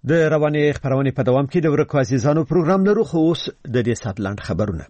د رواني خبرونه په دوام کې د ورکو عزیزانو پروګرام لرو خو اوس د دې ساتلاند خبرونه.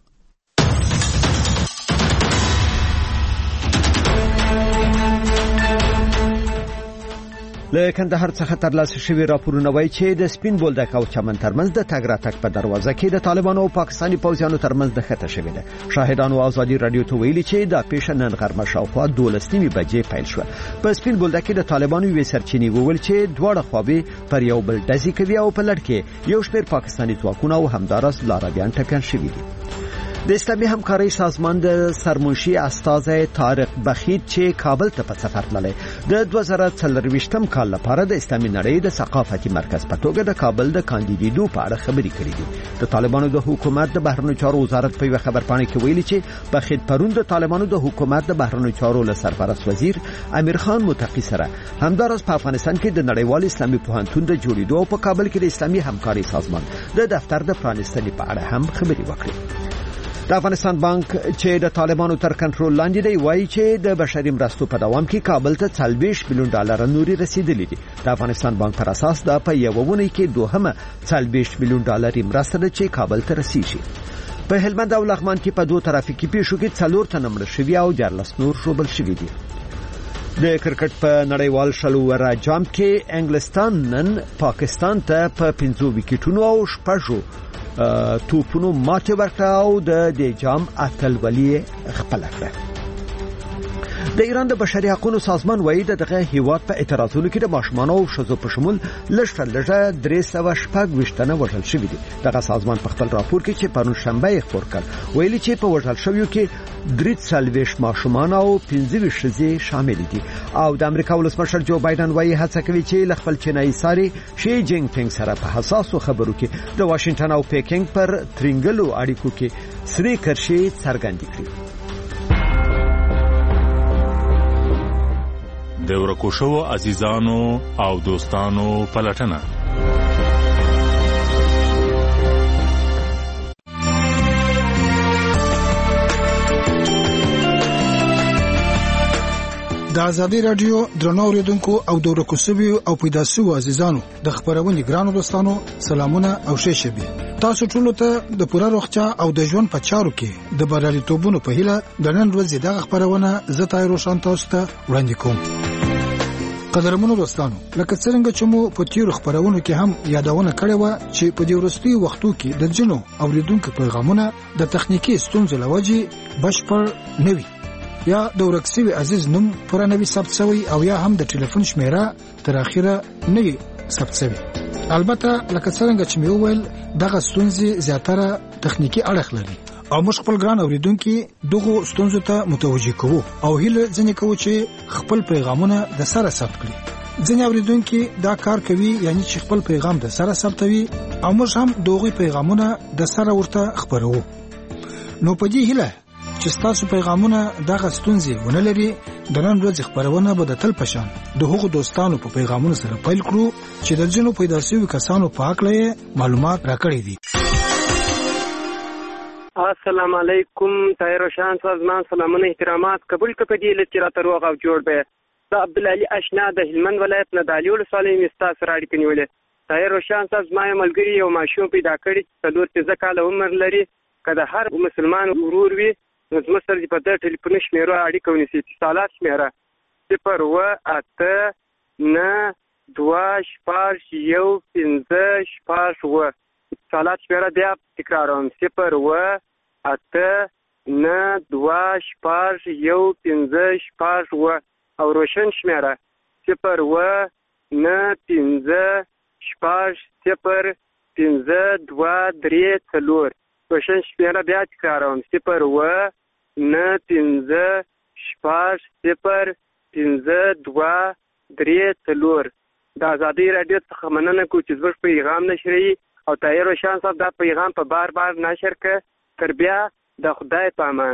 له کندهار څخه ترلاسه شوی راپورونه وایي چې د سپین بولدک او چمن ترمنځ د تګ راتګ په دروازه کې د طالبانو او پاکستاني پوځیانو ترمنځ د خطه شوې ده. شاهدانو ازادي رادیو ته ویلي چې دا پیښه نن غرمه شاوخوا 12 بجې پیل شوه. په سپین بولدک کې د طالبانو یو سرچینی وویل چې دواړه خواوې پر یو بل ډزې کوي او په لړ کې یو شمېر پاکستاني ځواکونه او همدارس لارویان ټپیان شوي دي. د اسلامي همکارۍ سازمان د سرمنشي استاذ طارق بخیت چې کابل ته په سفر تللی د 2024م کال لپاره د اسلامي نړۍ د ثقافتي مرکز په توګه د کابل د کاندیدېدو په اړه خبرې کړې دي. د طالبانو د حکومت د بهرنیو چارو وزارت په یو خبرپاڼه کې ویلي چې بخیت پرون د طالبانو د حکومت د بهرنیو چارو له سرپرست وزیر امیر خان متقی سره همدارس په افغانستان کې د نړیوال اسلامي پوهنتون د جوړېدو او په کابل کې د اسلامي همکارۍ سازمان د دفتر د پرانیستنې په اړه هم خبرې وکړې. د افغانستان بانک چې د طالبانو تر کنټرول لاندې دی وایي چې د بشري مرستو په دوام کې کابل ته 40 میلیون ډالر نوري رسیدلې دي. د افغانستان بانک پر اساس دا په یو ونې کې دوهمه 40 میلیون ډالر مرسته ده چې کابل ته رسیږي. په هلمند او لغمان کې په دوه ترافیکي پیښو کې 4 تنه مړه شوي او 14 نور ژوبل شوي دي. د کرکټ په نړیوال شلوره جام کې انګلستان نن پاکستان ته په 5 وکټونو او 6 توپونو ماته ورکړه او د جام اتلولي خپل کړه. د ایران د بشري حقوقو سازمان وایي دغه هیواد په اعتراضونو کې د ماشومان او شذو په شمول لږه 316 تنه وژل شوي دي. دغه سازمان په خپل راپور کې چې پرون شنبه یې خپور کړ ویلي چې په وژل شویو کې 43 ماشومان او 15 ښځې شامل دي. او د امریکا ولسمشر جو بایدن وایي هڅه کوي چې له خپل چینایي ساري شي جینګ پینګ سره په حساسو خبرو کې د واشنگټن او پیکینګ پر ترنګلو اړیکو کې سری کرشي څرګندې کړي. د ورکو شوو عزیزانو او دوستانو پلټنه. د ازادي رادیو درنو اوریدونکو او د ورکو شوو او پیدا شوو عزیزانو د خبرونې ګرانو دوستانو سلامونه او ښه شبي. تاسو ټول ته د پوره روغتیا او د ژوند په چارو کې د بریالیتوبونو په هیله د نن ورځې دغه خبرونه زه تایرو شان تاسو ته وړاندې کوم. قدرمنو دوستانو، لکه څنګه چې مو په تیرو خبرونو کې هم یادونه کړې و چې په دې وروستي وختو کې د جنو اوریدونکو پیغامونه د تخنیکی ستونزو لوجې بشپړ نوي یا د ورکسوي عزیز نوم پر نوي ثبت شوی او یا هم د ټلیفون شمیره تر اخره نوي ثبت شوی. البته لکه څنګه چې مې وویل دغه ستونزې زیاتره تخنیکی اړخ لري او موږ خپل ګران اوریدونکو دغه ستونزو ته متوجه کوو او هیله ځنې کوو چې خپل پیغامونه د سره ثبت کړي. ځینې اوریدونکو دا کار کوي یعنی چې خپل پیغام د سره ثبتوي او موږ هم دغه پیغامونه د سره ورته خبرو. نو په دې هیله چې تاسو پیغامونه دغه ستونزې ونه لري د نن ورځې خبرونه به د تل پشان د هغو دوستانو په پیغامونو سره پیل کړو چې د جنو پیدا شوي کسانو په حق له معلومات راکړي دي. السلام علیکم طاهر شان سازمان سلامونه احترامات قبول کړئ چې راته روغ او جوړ به د عبد العلی اشنا د هلمند ولایت نه دالیو لسالې مستا سره اړیکې نیولې. طاهر شان سازمان ملګری یو ماشوم پیدا کړی چې 3 کال عمر لري کله هر مسلمان ورور وي نو زموږ سره په دې ټلیفون شمیره اړیکه ونیسي. اتصالات شمیره 089261515 اتصالات شمیره بیا تکراروم 089261515 او روشن شمیره 095050234 روشن شمیره بیا تکراروم 095050234 د ازادي رادیو څخه مننه کوم چې زموږ پیغام نشري او طاهر شان صاحب دا پیغام په بار نشر کړ. تر بیا د خدای په امان.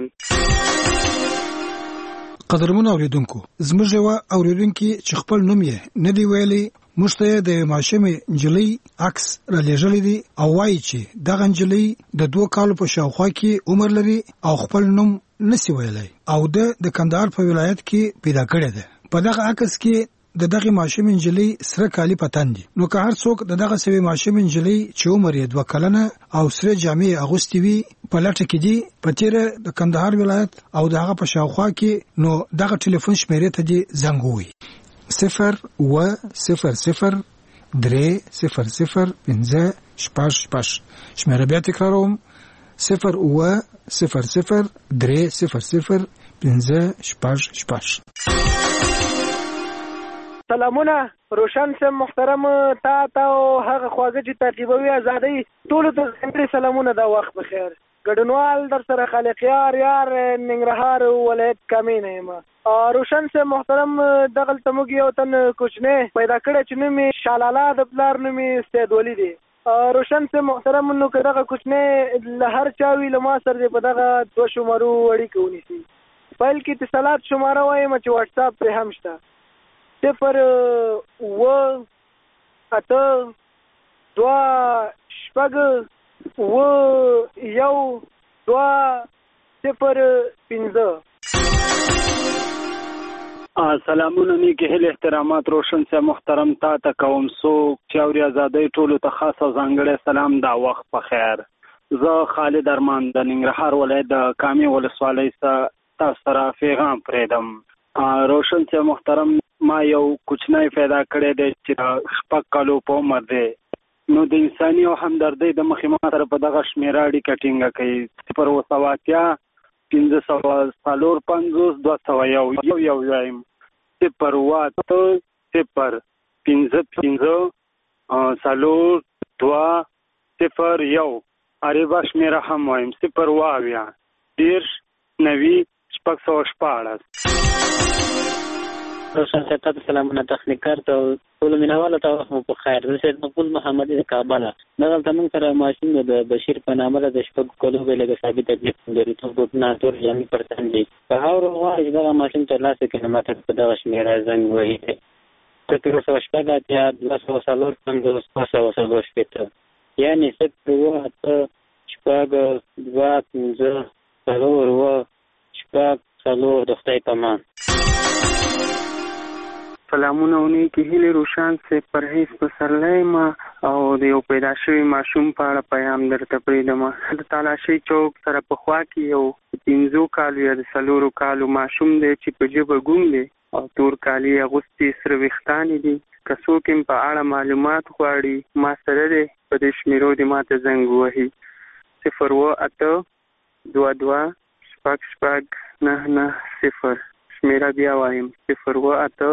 قدرمن اوریدونکو، زموږ یو اوریدونکو چې خپل نوم یې نه دی ویلي مشته د ماشومې انجلۍ عکس را لېږلی دی او وایي چې دغه انجلۍ د 2 کالو په شاوخوا کې عمر لري او خپل نوم نسی ویلی او د کندهار په ولایت کې پیدا کړی دی. په دغه عکس کې د دغه ماشوم انجلۍ سره کالی پتن دي نو که هر څوک د دغه سوي ماشوم انجلۍ چې عمر یې 2 کلنه او سره جامې اغوستي وي په لټه کې دي په تیره د کندهار ولایت او دغه په شاوخوا کې نو دغه ټلیفون شمیرې ته دي زنګ ووي 0 شمیره بیا تکراروم 0 سلامونه روشن سم محترم تا او هغه خواږه چې تعقیبوي ازادي ټول ته څنګه سلامونه دا وخت بخیر ګډنوال در سره خالق یار ننګرهار ولایت کامینه ما روشن سم محترم دغل تموږ یو تن کوچنه پیدا کړ چې نومي شالاله د بلار نومي سید ولی دی روشن سم محترم نو کړه کوچنه لهر چاوي لما سر دې په دغه 2 شمارو وړي کوونی سي فایل کې اتصالات شماره وایم چې واتس اپ پر هم شته 0 و 8 2 شپږ و 1 2 0 5 سلامونه نیکی هیل احترامات روشن سے محترم تا کوم سوک چاوري ازادۍ ټولو ته خاص او ځانګړی سلام دا وخت په خیر زه خالد ارمان د ننګرهار ولایت د کامې ولسوالۍ څخه تاسو سره پیغام پرېږدم روشن سے محترم ما یو کوچنی پیدا کړی دی چې 6 کالو په عمر دی نو د انساني او همدردۍ د مخې ما سره په دغه شمیره اړیکه ټینګه کوي 0 عربه شمیره هم وایم 0 روشن ستاسو سلامونه تخنیکر ته ټول مینوالو ته وخت په خیر زه سید مقبول محمدي د کابل دغلته موږ سره ماشین د بشیر په نامه د 6 کلو بلګه ثابت تکلیف لري ته په ناتور جامي پرتن دي په هاورو غواړي دغه ماشین تر لاسه کې نه ماته په دغه شمیره زنګ وایي تاسو شپږه یا 200 یعنی 0 د خدای په مان سلامونه ونی کې هیله روشان سے پرهیز پسرلای ما او د یو پیدا شوی ماشوم په اړه پیغام درته پریدم د تالاشي چوک سره په خوا کې یو 15 کالو یا 4 کالو ماشوم دی چې په جبه ګونګ دی او تور کالی اغوستي سره وختانی دي کڅو کې په اړه معلومات غواړي ما سره دی په دې شمیرو دی ماته زنګ وهي 0 شمیره بیا وایم 0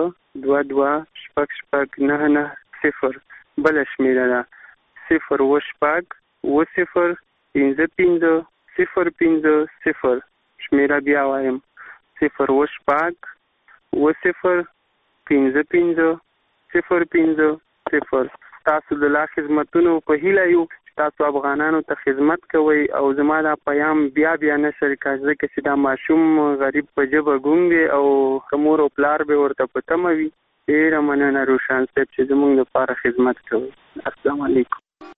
بل شمیره ده 0 شمیره بیا وایم 0 تاسو د لا خدمتونو په هیله یو تاسو افغانانو ته خدمت کوئ او زما دا پیام بیا نشر کاږي چې دا ماشوم غریب په جبه ګونګي او کومور او پلار به ورته پتموي ډیر مننه روشن صاحب چې زموږ لپاره خدمت کوي السلام علیکم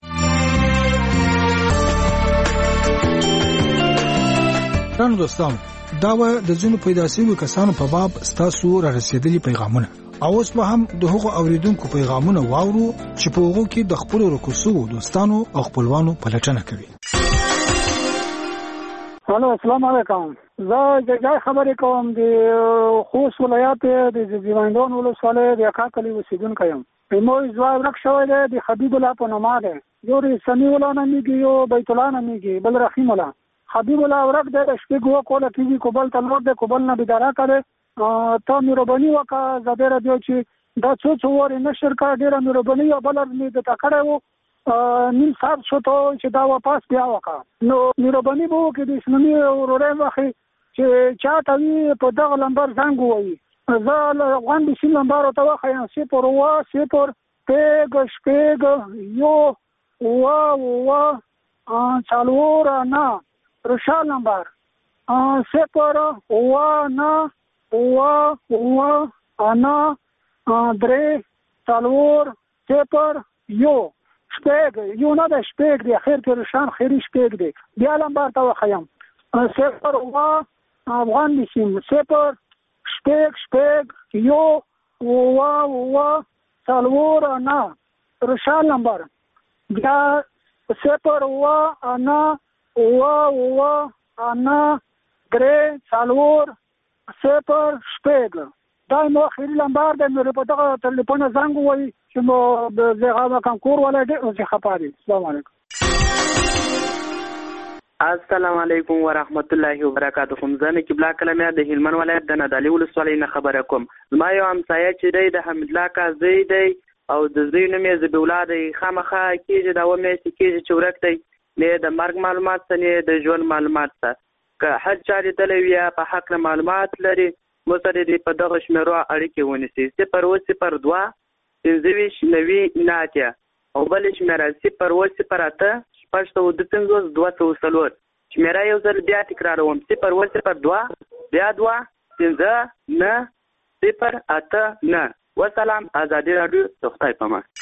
دوستان دا و د ځینو پیدا شویو کسانو په باب ستاسو را رسیدلي پیغامونه او اوس به هم د هغو اوریدونکو پیغامونه واورو چې په هغو کې د خپل رکوسو دوستانو او خپلوانو پلټنه کوي. الو السلام علیکم. زه جای خبرې کوم د خوست ولایت د زیواندون ولسوالۍ د اکاکلی اوسیدونکی یم. مو ځواب ورک شوی دی د حبیب الله په نامه دی. یو رسمي ولا نمیږي یو بیت الله نمیږي بل رحیم الله. حبیب الله ورک دی شپږ وکوله کیږي کوبل تلور دی کوبل نه بيدارا کړي ته مهرباني وکړه زبر دی چې دا څو ور نشر کا ډیره مهرباني او بل دې د تکړه وو نیم سات شو ته چې دا واپس بیا وکړه نو مهرباني وو کې د اسلامي اورورې واخې چې چاته په دغه لمبر زنګ وایي زه غونډې سیم لمبر ته واخې سي پر وا سي پر پېګ شپېګ یو وا څلور نه روشال نمبر صفر انا درې څلور صفر یو شپږ یو نه د شپږ دی اخر کې روشان خیری شپږ دی بیا نمبر ته وخیم صفر افغان نشیم صفر شپږ یو څلور نه روشن نمبر بیا 0 نه 3 4 0 دا مو اخیری نمبر د مې په دغه ټلیفون زنګ وای چې مو د زغابه کانکور ولادي او څه خبرې. السلام علیکم. السلام علیکم ورحمت الله وبرکاته. زه قبله کلمه د هلمند ولایت د نادعلي ولسوالۍ نه خبره کوم. زما یو همسایه چې دی د حمید الله کازی دی او د زوی نوم یې ذبیح الله دی. خامخا کېږي دا میاشتې کېږي چې ورک دی، نه د مرګ معلومات ته نه د ژوند معلومات ته. که هر چا لیدلی وي په حق معلومات لري مو سره دې په دغه شمېرو اړیکې ونیسي. 002 25 90 9 او بل شمېره 008 652 204. شمېره یو ځل بیا تکراروم 002 بیا 2 15 9 089. وسلام. ازادي رادیو د خدای په امان.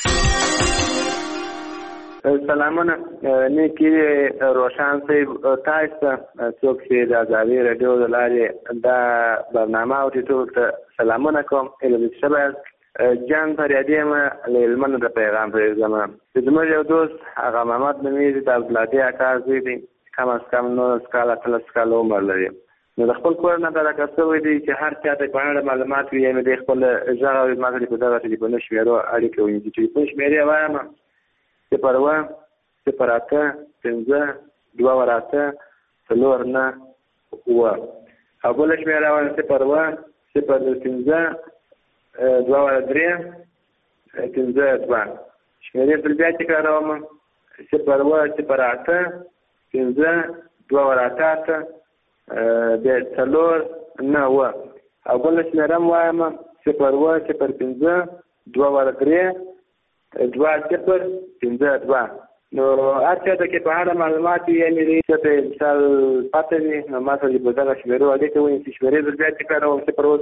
سلامونه. نیکی روشن صاحب تاسو ته څوک چې د ازادي رادیو د لارې دا برنامه اوري ټول ته سلامونه کوم. علمي شبه جان فریادی یم له هلمند د پیغام پرېږدم. زموږ یو دوست هغه محمد نومیږي د عبدالهادي اکا زوی دی. کم از کم 19 کاله 13 کاله عمر لري. نو د خپل کور نه دا کسوي دي چې هر چا ته په اړه معلومات وي یعنی د خپل ژغه او ماته په دغه ټلیفون شمیرو اړیکه ونیسي. ټلیفون شمیرې وایم 0 0 15 2 4 9 و او بل شمیره وایم 0 0 15 2 3 15 2. شمیرې بل بیا تکراروم 0 0 15 2 8 د 4 9 و او بل شمیره وایم 0 0 15 2 3 2 0 15 2. نو هرچا ته کې په اړه معلومات یعنی ریسه په مثال پاتې وي نو ما ته د دغه شمیرو اړیکه ونیسي. شمیرې بل بیا تکراروم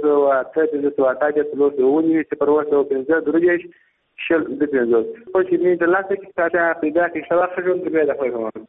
0 شل د 50 خو چې مې د لاسه کې تاسو پیدا کې شواخ جوړ کړی دا خو.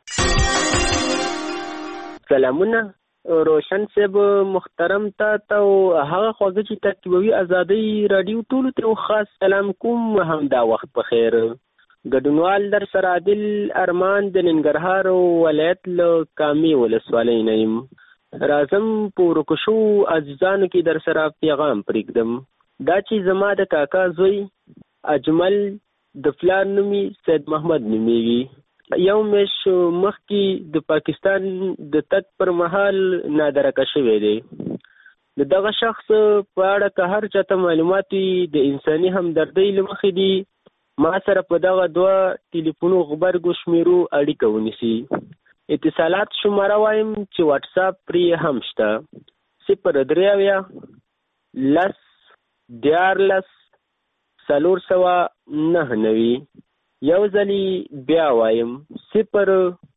سلامونه روشن صاحب محترم تا او هغه خوځ چې ترتیبوي ازادي رادیو ټول ته خاص سلام کوم. هم دا وخت په خیر. ګډونوال در سره عادل ارمان د ننګرهار ولایت له کامي ولسوالۍ نه یم. راځم په ورکشو عزیزانو کې در سره پیغام پرېږدم. دا چې زما د کاکا زوی اجمل د پلار نومي سید محمد نومیږي. یو میش مخکې د پاکستان د تګ پر مهال نادرکه شوی دی. د دغه شخص په اړه که هر چاته معلومات وي د انساني همدردۍ له مخې دي ما سره په دغه 2 ټلیفونو غبرګو شمیرو اړیکه ونیسي. اتصالات شماره وایم چې واټس اپ پرې هم شته 0 10 14 499. یو ځلی بیا وایم 0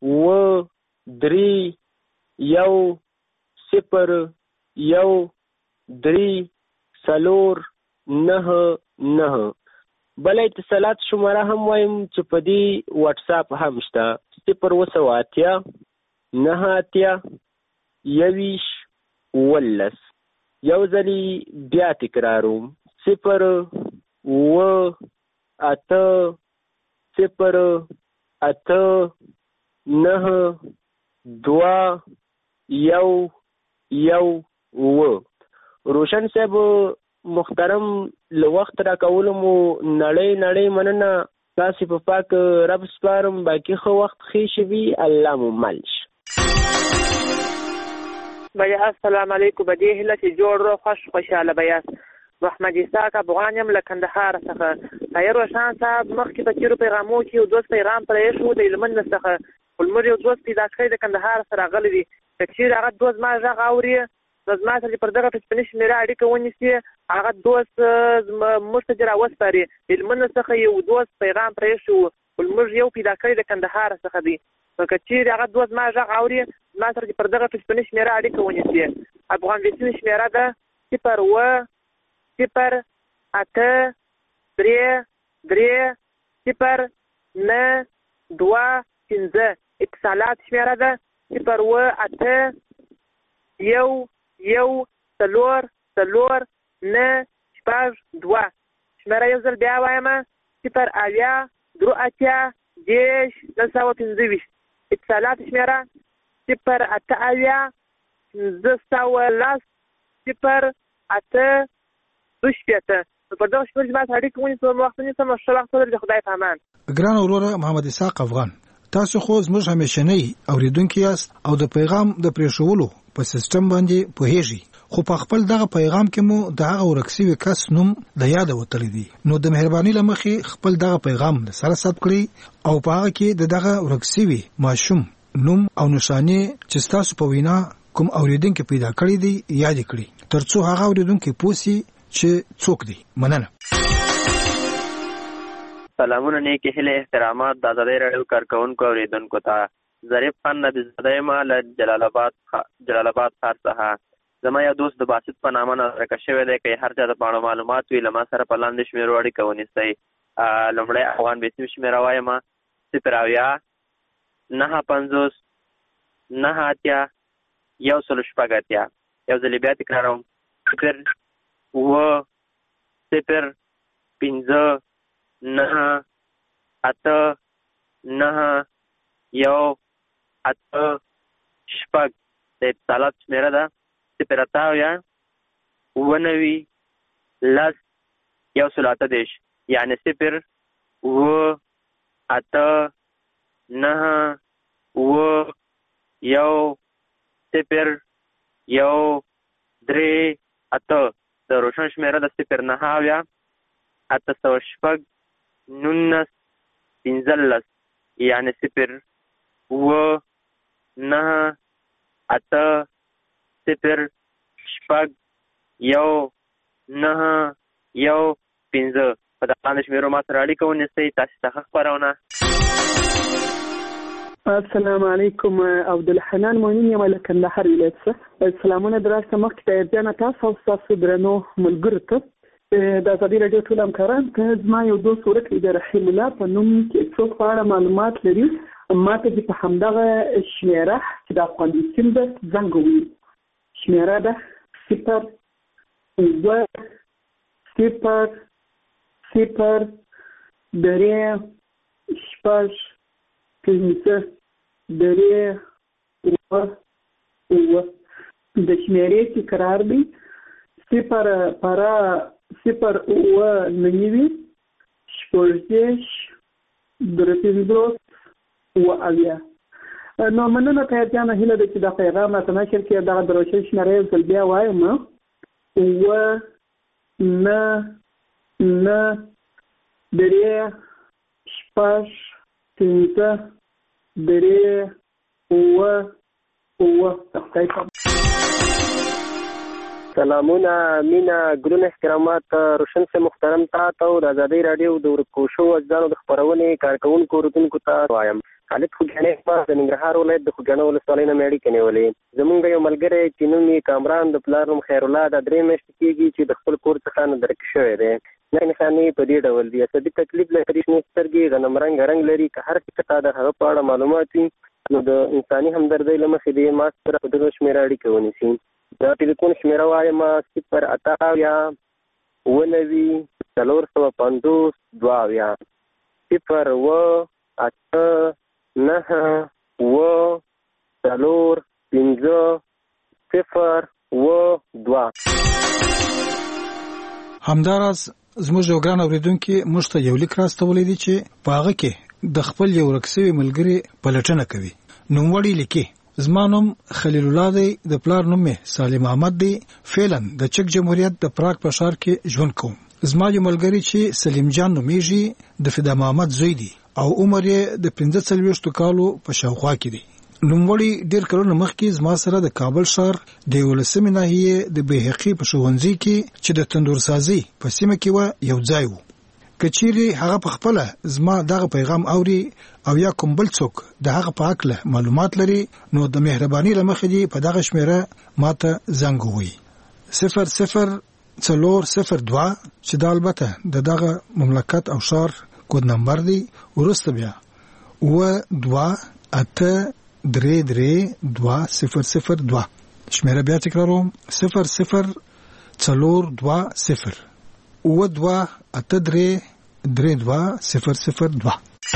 3 1 0 1 3 4 9. بل اتصالات شماره هم وایم چې په دې واټس اپ هم شته 0 9 21. یو ځلی بیا تکراروم 0 8 0 8 9 2 1 1. روشن صاحب محترم له وخت را کولو مو نړۍ مننه. تاسو په پاک رب سپارم. باقي خو وخت ښه شي الله مو مالش. بیا السلام علیکم. بدی هله چې جوړ رو خوشاله بیا محمد اسحاق افغان یم له کندهار څخه. خیر روشن صاحب مخکې په چیرو پیغامو کې یو دوست پیغام پرې شو د هلمند څخه ولمر یو دوست پیدا کړی د کندهار سره غلی دی. چې هغه دوست ما غږ اوري زما سره پر دغه ټلیفون شمیره اړیکه ونیسي. هغه دوست موږ ته راوسپاري. هلمند څخه یو دوست پیغام پرې شو ولمر یو پیدا کړی د کندهار څخه دی. نو که چیرې هغه دوست ما غږ اوري زما سره پر دغه ټلیفون شمیره اړیکه ونیسي. افغان ویسین شمیره ده 0 0 8 3 0 9 2 15. اتصالات شمیره ده 0 8 1 4 4 9 شپږ 2 شمیره یو ځل بیا وایم 0 اویا 3 اتیا 10 925 اتصالات شمیره 0 8 اویا 510 0 8 2 شپېته. په دغه شپږ ما اړیکه ونیسو وختونه سم ښه وخت ولرئ. خدای پامان. ګران وروره محمد اسحاق افغان، تاسو خو زموږ همیشنی اوریدونکي یاست او د پیغام د پریښولو په سیستم باندې پوهیږئ، خو په خپل دغه پیغام کې مو د هغه ورکسي کس نوم د یاد وتلی دی، نو د مهرباني لمخې خپل دغه پیغام سره ثبت کړئ او په هغه کې د دغه ورکسي ماشوم نوم او نشانه چې تاسو په وینا کوم اوریدونکي پیدا کړی دی یاد کړئ، ترڅو هغه اوریدونکي پوسی چې څوک دی. مننه. سلامونه، نیکی هیله، احترامات د ازادۍ راډیو کارکونکو اوریدونکو ته. ظریف خان نبی زاده ما له جلال آباد ښار څخه. زما یو دوست د باسط په نامه نظرکه شوی دی، که هر چا د پاڼو معلومات وي له ما سره په لاندې شمیرو اړیکه ونیسئ. لومړی افغان بیسیم شمیره وایم 0 اویا 950 9 اتیا 106 اتیا. یو ځل بیا تکراروم 0 اوه 0 5 9 8 9 1 8 6 د اتصالات شمیره ده 0 8 اویا 9 10 118 یعنی 0 اوه 8 9 اوه 1 0 1 3 8 د روشن شمیره د 0 9 اویا 806 19 15 یعنی 0 اوه 9 8 0 6 1 9 1 15 په دغه شمیرو ما سره اړیکه ونیسئ. تاسو ته خبرونه. السلام علیکم. عبدالحنان مؤمن یم له کندهار ولایت څخه. سلامونه دراسته مخکې ته ځان تاسو او تاسو درنو ملګرو ته د ازادي راډیو ټول همکاران ته زما یو دوست ورکړي د رحیم الله په نوم چې څوک په اړه معلومات لري ما ته په همدغه شمیره چې د افغان بیسیم ده زنګ ووهي. شمیره ده 0 اوه 0 0 درې 6 5 درې اوه اوه. د شمیرې تکرار دی 0 پارا 0 اوه 9 شپږدېرش 3 اوه اویا. نو مننه ته جانه هیله ده چې دا پیغام راته نشر کړي. دغه د روشن شمیرې یو ځل بیا وایم اوه 9 درې 6 5 درې اوه اوه. سلامونه، مینا، ګلون، احترامات روشن سے محترم تا او د ازادۍ راډیو د ورکوشو اجزانو د خبرونې کارکونکو اوریدونکو ته وایم. خالد خوږیاڼی ما د ننګرهار ولایت د خوږیاڼو ولسوالۍ نه مې اړیکې نیولې. زمونږ یو ملګری چې نوم یې کامران د پلار نوم خیرالله دا 3 میاشتې کېږي چې د خپل کور څخه نظرک شوی دی. نښانې په دې ډول دي: عصبي تکلیف لري، شنې سترګې، غنم رنګ لري. که هر څه ته د هغه په اړه معلومات وي نو د انساني همدردۍ له مخې دې ما سره په دغه شمېره اړیکه ونیسي. د ټلیفون شمېره وایم 0 8 اویا 9 450 2 اویا 0 اوه 8 9 اوه 4 5 0 اوه 2. همداراز زموږ یو ګران اوریدونکي موږ ته یو لیک راستولی دی چې په هغه کې د خپل یو ورکسوي ملګري پلټنه کوي. نوموړی لیکي: زما نوم خلیل الله دی، د پلار نوم مې سالم احمد دی. فعلا د چک جمهوریت د پراګ په ښار کې ژوند کوم. زما یو ملګری چې سلیم جان نومیږي د فدا محمد زوی دی او عمر یې د 45 کالو په شاوخوا کې دی. نوموړی ډیر کلونه مخکې زما سره د کابل ښار د 11مې ناحیې د بیهقي په ښوونځي کې چې د تندورسازي په سیمه کې و یو ځای و. که چیرې هغه په خپله زما دغه پیغام اوري او یا کوم بل څوک د هغه په هکله معلومات لري نو د مهرباني له مخې دې په دغه شمېره ماته زنګ ووهي 00 چې دا البته د دغه مملکت او ښار کود نمبر دی. وروسته بیا 2-2-3-3-2-0-0-2 شمیره بیا تکراروم 00-4-2-0 9283320002.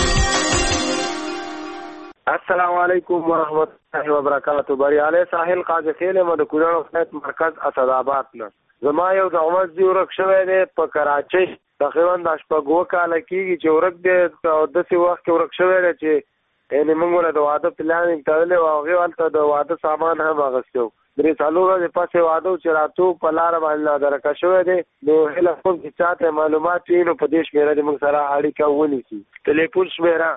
السلام علیکم ورحمۃ اللہ وبرکاتہ. بریاله ساحل قاضی خیل د کونړ ولایت مرکز اسدآباد نه. زما یو د عمر دی ورک شوی دی په کراچۍ تقریبا د شپږو کال کېږي چې ورک دی او داسې وخت کې ورک شوی دی چې یعنې موږ له د واده پلانینګ تړلی او هغې هلته د واده سامان هم اخیستی و. 3 ورځې پسې واده چې راتو په لاره باندې نادرکه شوی دی. نو هیله کوم چې چا ته معلومات وي نو په دې شمېره دې موږ سره اړیکه ونیسي. ټلیفون شمېره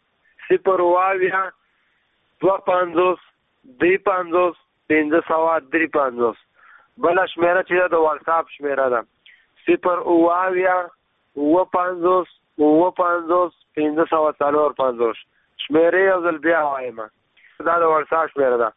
052-250-350. بله شمېره چې ده د واټساپ شمېره ده 052-250-550. شمېرې یو ځل بیا وایم، دا د واټساپ شمېره ده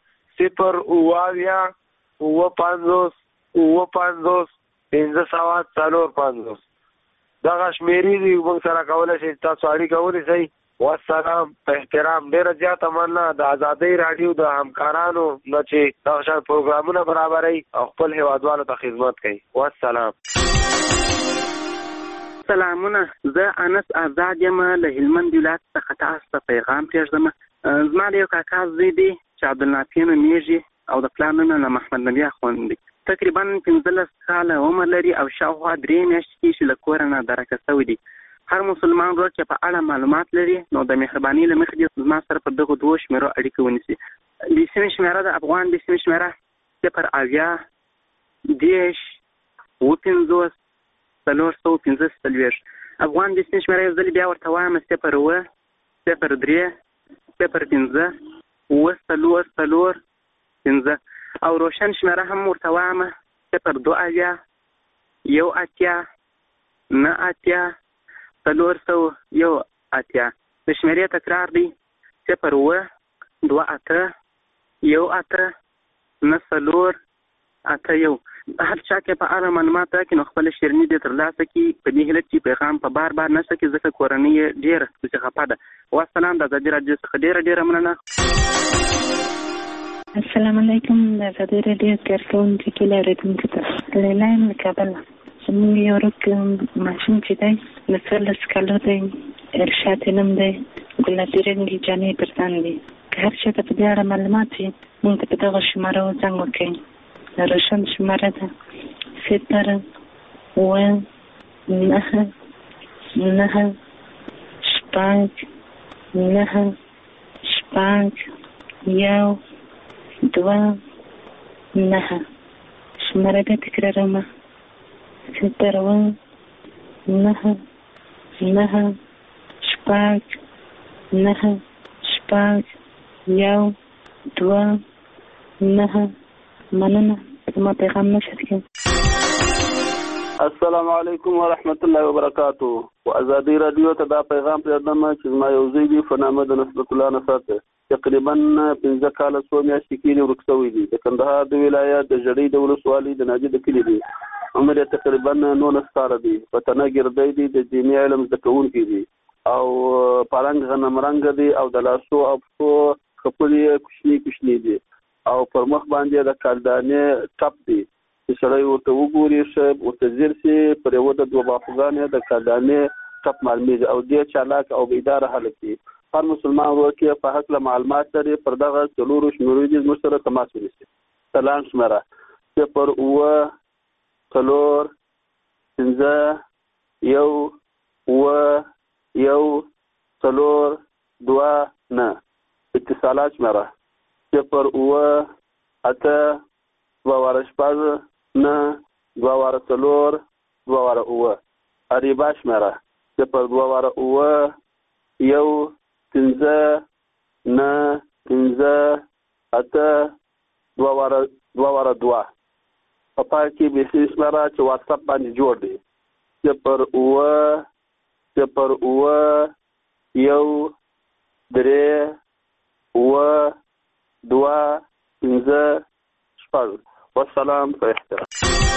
052-250-550. دغه شمېرې دي موږ سره کولی شئ تاسو اړیکه ونیسئ. والسلام. په احترام ډېره زیاته مننه د ازادۍ راډیو د همکارانو نه چې دغه شان پروګرامونه برابروي او خپل هېوادوالو ته خدمت کوي. والسلام. سلامونه، زه انس آزاد یم له هلمند ولایت څخه تاسو ته پیغام پرېږدم. زما د یو کاکا زوی دی چې عبدالنافع نومېږي او د پلار نوم یې محمد نبي اخوند دی. تقریبا 15 کاله عمر لري او شاوخوا 3 میاشتې کېږي چې له کوره نادرکه شوی دی. هر مسلمان ورور چې په اړه معلومات لري نو د مهرباني له مخې دې زما سره په دغو 2 شمېرو اړیکه ونیسي. د سیمې شمېره د افغان د سیمې شمېره 080-10-415-415. افغان د سیمې شمېره یو ځل بیا ورته وایم 0-3-0-15-415. او روشن شمېره هم ورته وایم 0-2-9-8-401. د شمېرې تکرار دی 0-2-8-1-9-4-8-1. هر چا کې په اړه معلومات راکړي نو خپله شیریني دې ترلاسه کړي. په دې هیله چې پیغام په بار نه سکي ځکه کورنۍ یې ډېره پسې خفه ده. والسلام. د ازادي راډیو څخه ډېره مننه. السلام علیکم. د ازادي راډیو کارکوونکي ټولو اورېدونکو ته لیلا یم له کابله. زموږ یو ورک ماشوم چې دی د 14 کالو دی، ارشاد یې نوم دی، ګلابي رنګې جامې پر ځان دي. که هر چا ته په دې اړه معلومات وي موږ ته په دغه شمارو زنګ وکړئ. د روشن شماره ده 0-9-9-5-9-1-2-9. شماره ده تکرارومه 0-9-9-5-9-1-2-9. مننه. زما پیغام نشد کن. السلام علیکم ورحمت الله وبرکاتو. و ازادي رادیو ته دا پیغام پرېږدم چې زما یو زوی دی په نامه د نصرت الله نصرت تقریبا 15 کاله څو میاشتې کېږي ورک شوی دی. د کندهار د ولایت د ژړۍ د ولسوالۍ د ناجي د کلي دی. عمر یې تقریبا 19 کاله دی. په تنه ګردی دی، د دیني علم زده کوونکی دی او پرنګ غنم رنګ دی او د لاسو او پښو خپلې کوچني دي او پر مخ باندې د کالدانې ټپ دی چې سړی ورته وګوري ورته ځیر شي پر یو د 2 باپوګانې د کالدانې ټپ معلومېږي او ډېر چالاک او بیداره هلک دی. هر مسلمان ورور کې په هکله معلومات لري پر دغه 4 شمېرو دي زموږ سره تماس ونیسي. سلام شمېره 0-4-5-1-1-4-2-9. اتصالات شمېره 0-8-2-4-9-2-4-2-9. اریبا شمېره 0-2-9-5-8-2-2. په پای کې بیسي شمېره چې واتساپ باندې جوړ دی 0-1-2-3-2-5. والسلام. په احترام.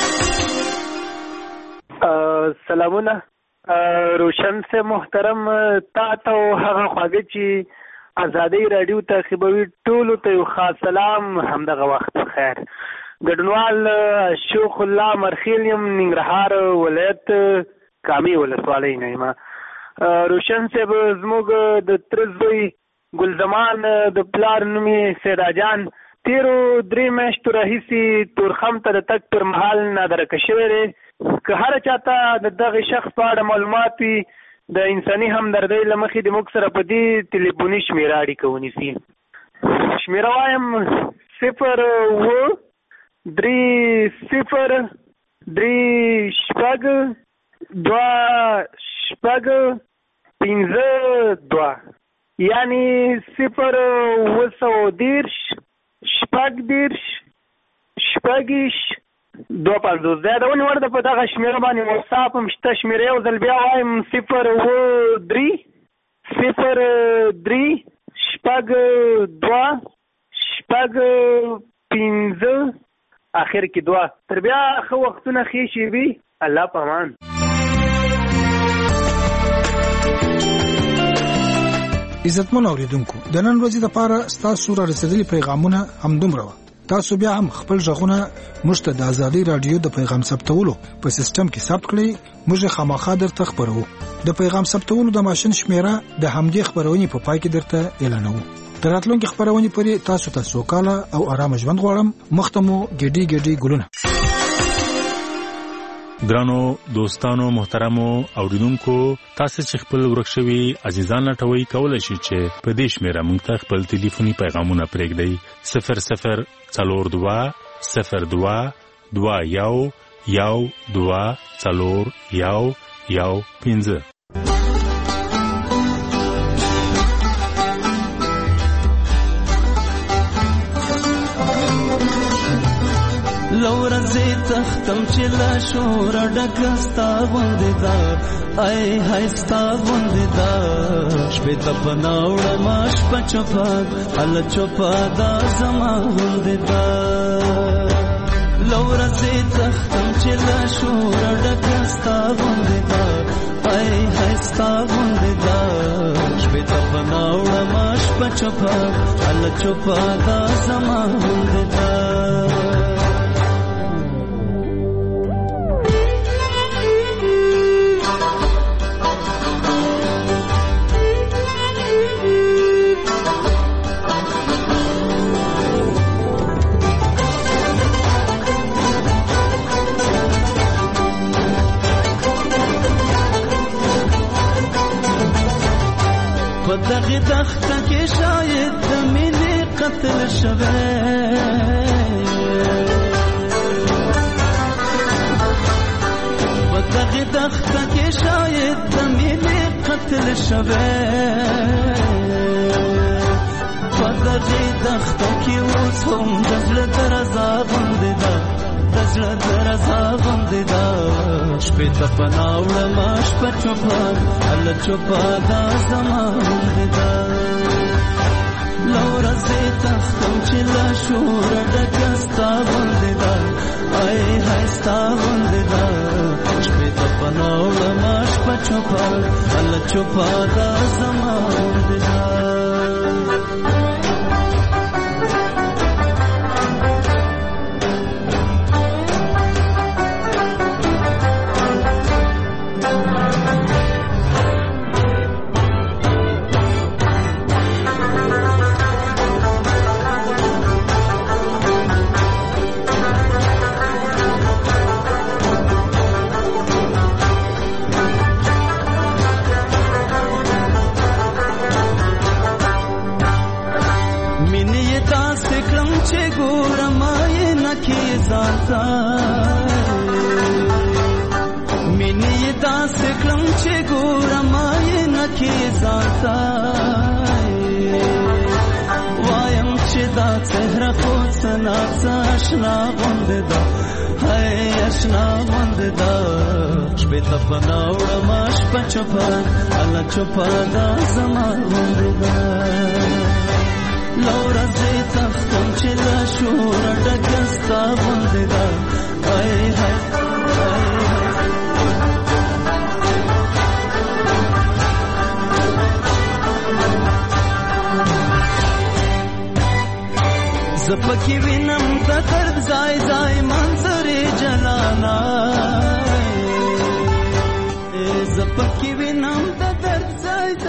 سلامونه. روشن سے محترم تا ته هغه خواږه چې ازادۍ راډیو تعقیبوي ټولو ته یو خاص سلام. همدغه وخت بخیر. ګډونوال شیخ الله مرخیل یم، ننګرهار ولایت کامې ولسوالۍ نه یم. روشن صاحب زموږ د تره زوی ګلزمان د پلار نوم یې سیداجان تیرو 3 میاشتو راهیسې تورخم ته د تګ پر مهال نادرکه شوی دی. که هر چاته د دغه شخص په اړه معلومات وي د انساني همدردۍ له مخې د موږ سره په دې ټلیفوني شمېره اړیکه ونیسي. شمېره وایم 0 3 0 3 شپږ 2 5 2 یعنی 0 10 شپږ 250. دا د ونې ورده په دغه شمېره باندې واتساپ هم شته. شمېره یو ځل بیا وایم 0 3 0 3 شپږ 2 شپږ 5 اخر کې 2. تر بیا ښه وختونه ښې شي وي. الله په امان. عزتمن اوریدونکو، د نن ورځې لپاره ستاسو را رسیدلي پیغامونه همدومره وو. تاسو بیا هم خپل ژغونه موږ ته د ازادي رادیو د پیغام ثبتولو په سیستم کې ثبت کړئ. موږ خامخا درته خبرو. د پیغام ثبتولو د ماشين شمیره د همدې خبرونې په پای کې درته اعلانوو. تر راتلونکي خبرونې پورې تاسو ته سوکاله او آرام ژوند غواړم. مختمو ګډي ګلونه. ګرانو دوستانو محترمو اوریدونکو، تاسو چې خپل ورکشوي عزیزان لټوي کولای شئ چې په دې شمیره موږ ته خپل ټلیفوني پیغامونه پرېږدئ. 00 42 02 21 12 4 15. لورځي تختم چې لا شور ډکستا غوندې دا آی هاي ستا غوندې دا شپې ته پناوړ ماش پچپا ال چپا دا زما غوندې دا لورځي تختم چې لا شور ډکستا غوندې دا آی هاي ستا غوندې دا شپې ته پناوړ ماش پچپا ال چپا دا زما غوندې دا دغه تخته کې شاید د مینې قتل شوه دغه تخته کې شاید د مینې قتل شوه دغه تخته کې اوس هم د زړه درزا غوندې ده د زړه درزا غوندې ده شپې ته پناوړ ماش په چوپا ال چوپا دا زما غوندې ده لورځي تختم چې لا شور ډکه ستا غوندې ده آی هاي ستا غوندې ده شپې ته پناوړ ماش په چوپا ال چوپا دا زما غوندې ده مینې داسې کړم چې ګورم یې نکې ځانته وایم چې دا څهره خو څه ناڅه اشنا غوندې ده هی اشنا غوندې ده شپې ته پناوړه ما شپه چوپه الله چوپه دا زما غوندې ده لورځې تختم چې له شوره ډکه ستا غوندې ده هی هی زپکی وینم د درد ځای ځای منظر جلانا